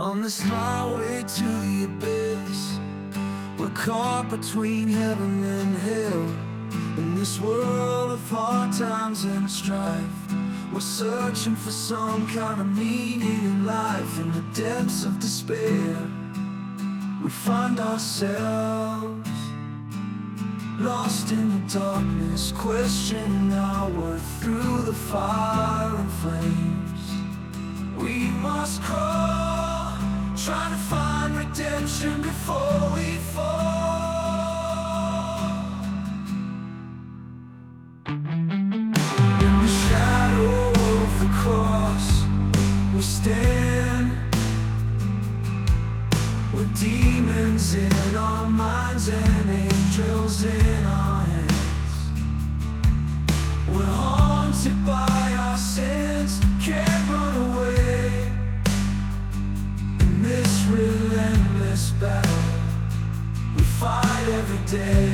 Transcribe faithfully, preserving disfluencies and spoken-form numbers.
On this highway to the abyss, we're caught between heaven and hell. In this world of hard times and strife, we're searching for some kind of meaning in life. In the depths of despair, we find ourselves lost in the darkness, questioning our worth through the fire and flames. We must crawl, trying to find redemption before we fall. In the shadow of the cross, we stand with demons in our minds and angels in our hands. We're haunted by our sins, can't run away. In this relentless battle, we fight every day.